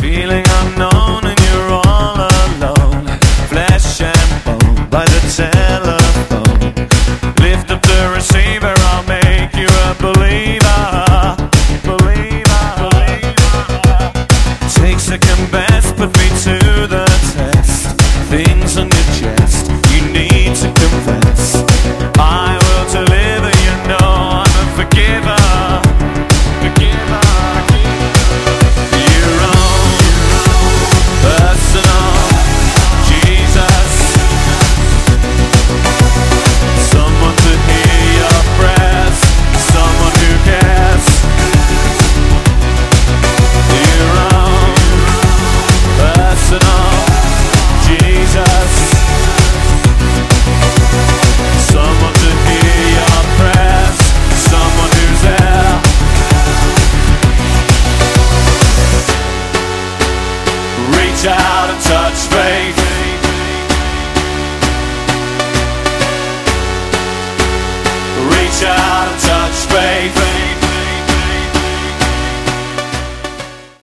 Feeling unknown and you're all alone. Flesh and bone by the telephone. Lift up the receiver, I'll make you a believer. Believer. Take second best, put me to